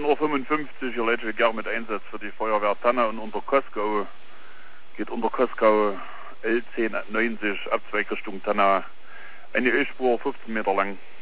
11:55 Uhr, hier Leute mit Einsatz für die Feuerwehr Tanne und unter Koskau. Geht unter Koskau L1090 Abzweig Richtung Tanne. Eine Ölspur 15 Meter lang.